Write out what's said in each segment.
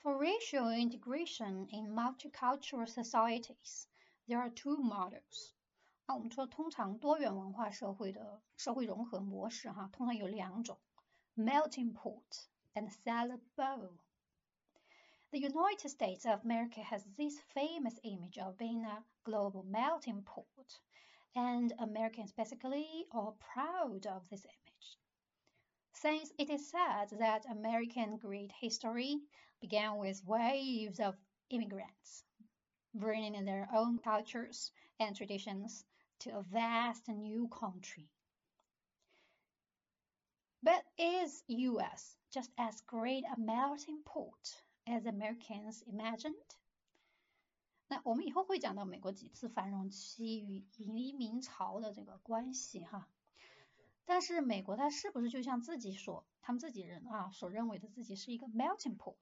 For racial integration in multicultural societies, there are two models. 我们说通常多元文化社会的社会融合模式通常有两种 melting pot and salad bowl. The United States of America has this famous image of being a global melting pot, and Americans basically are proud of this image. Since it is said that American great history began with waves of immigrants, bringing in their own cultures and traditions to a vast new country. But is US just as great a melting pot as Americans imagined? 那我们以后会讲到美国几次繁荣期与移民潮的这个关系但是美国它是不是就像他们自己人所认为的自己是一个 melting pot？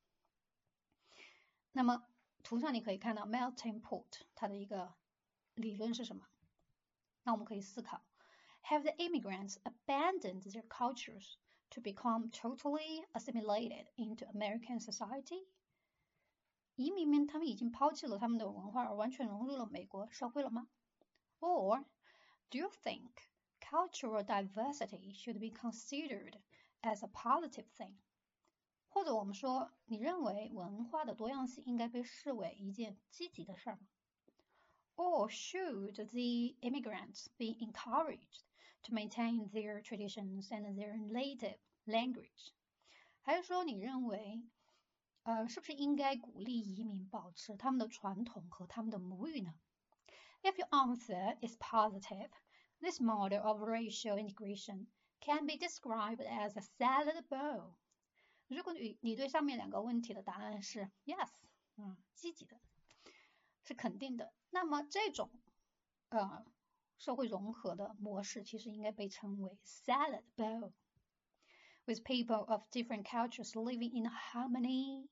那么图上你可以看到 melting pot 它的一个理论是什么？那我们可以思考 Have the immigrants abandoned their cultures to become totally assimilated into American society? 移民们他们已经抛弃了他们的文化而完全融入了美国社会了吗？ Or do you think cultural diversity should be considered as a positive thing? 或者我们说你认为文化的多样性应该被视为一件积极的事吗？ Or should the immigrants be encouraged to maintain their traditions and their native language? 还是说你认为是不是应该鼓励移民保持他们的传统和他们的母语呢？ If your answer is positive, this model of racial integration can be described as a salad bowl. 如果你对上面两个问题的答案是 yes， 积极的，是肯定的，那么这种社会融合的模式其实应该被称为 salad bowl, with people of different cultures living in harmony,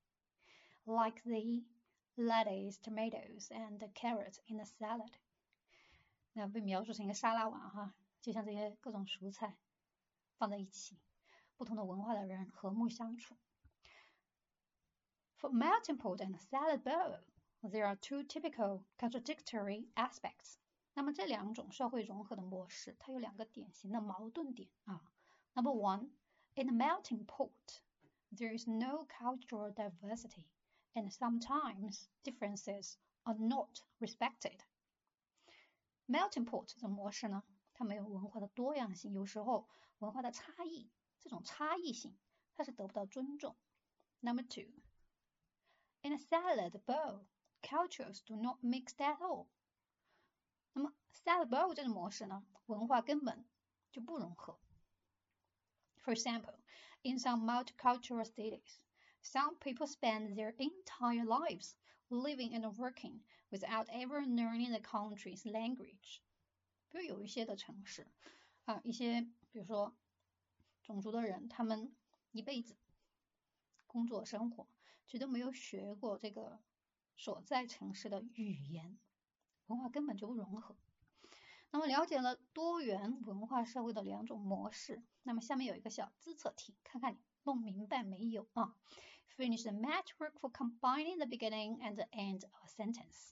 like the lettuce, tomatoes, and carrots in a salad. 那被描述成一个沙拉碗就像这些各种蔬菜放在一起，不同的文化的人和睦相处。For melting pot and salad bowl, there are two typical contradictory aspects. 那么这两种社会融合的模式，它有两个典型的矛盾点Number one, in a melting pot, there is no cultural diversity, and sometimes differences are not respected. Melting pot 这种模式呢，它没有文化的多样性，有时候文化的差异，这种差异性它是得不到尊重。Number two, in a salad bowl, cultures do not mix at all. 那么 salad bowl 这种模式呢，文化根本就不融合。For example, in some multicultural cities, some people spend their entire lives living and working without ever learning the country's language. 比如有一些的城市一些比如说种族的人，他们一辈子工作生活却都没有学过这个所在城市的语言，文化根本就不融合。那么了解了多元文化社会的两种模式，那么下面有一个小自测题，看看你弄明白没有Finish the match work for combining the beginning and the end of a sentence.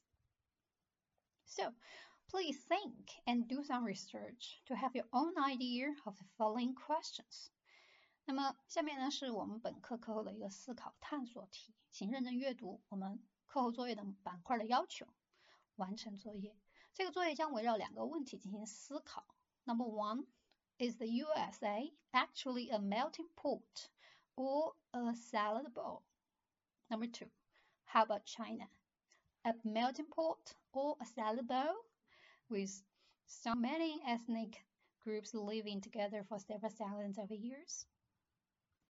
So, please think and do some research to have your own idea of the following questions. 那么下面呢是我们本课课后的一个思考探索题，请认真阅读我们课后作业的板块的要求，完成作业。这个作业将围绕两个问题进行思考。Number one, is the USA actually a melting pot or a salad bowl? Number two, how about China? A melting pot or a salad bowl? With so many ethnic groups living together for several thousands of years?